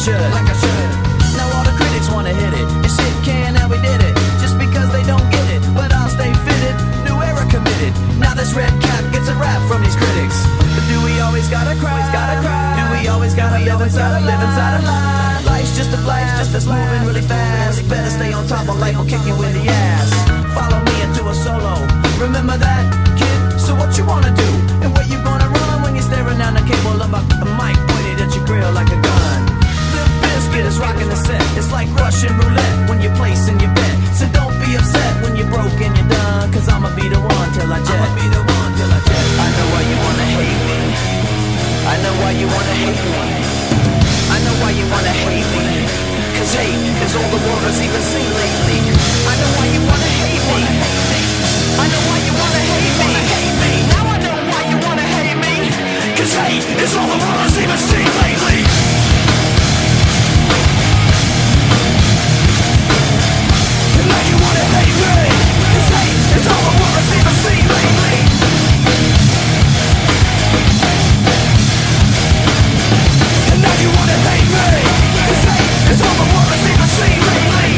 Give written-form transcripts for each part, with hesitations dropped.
should. Now all the critics wanna hit it. And shit can, and we did it. Just because they don't get it, but I'll stay fitted. New era committed. Now this red cap gets a rap from these critics. But do we always gotta cry? Do we always gotta live inside a lie? Life's just a blast that's moving really fast. Better stay on top or life will kick you in the ass. Follow me into a solo. Remember that, kid? So what you wanna do? And where you gonna run when you're staring down the cable of a mic pointed at your grill like a gun? Limp Bizkit is rocking the set. It's like Russian roulette when you're placing your bet. So don't be upset when you're broke and you're done. Cause I'ma be the one till I jet. I know why you wanna hate me. I know why you wanna hate me. I know why you wanna hate me. Cause hate is all the world has even seen lately. I know why you wanna hate me. I know why you wanna hate me. Now I know why you wanna hate me. Cause hate is all the world has even seen lately. And now you wanna hate me. Cause hate is all the world has even seen lately. And now you wanna hate me. Cause hate is all the world has even seen lately.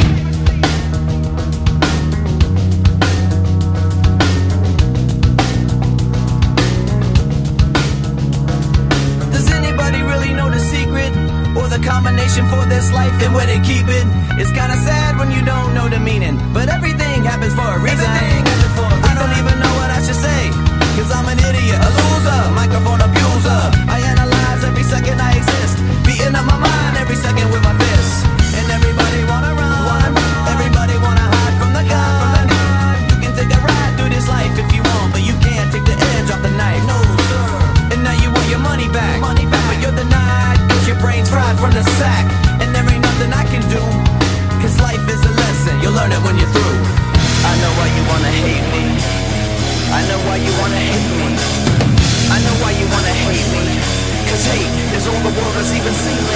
Does anybody really know the secret? Or the combination for this life and where they keep it? It's kinda sad when you don't know the meaning, but everything happens for a reason. I don't even know what I should say, cause I'm an idiot, a loser, microphone abuser. I analyze every second I exist, beating up my mind every second with my fists. And everybody wanna run, everybody wanna hide from the gun. You can take a ride through this life if you want, but you can't take the edge off the knife. No sir. And now you want your money back, but you're denied cause your brain's fried from the sack. And there ain't nothing I can do, cause life is a lesson, you'll learn it when you're through. I know why you wanna hate me. I know why you wanna hate me. I know why you wanna hate me. Cause hate is all the world has even seen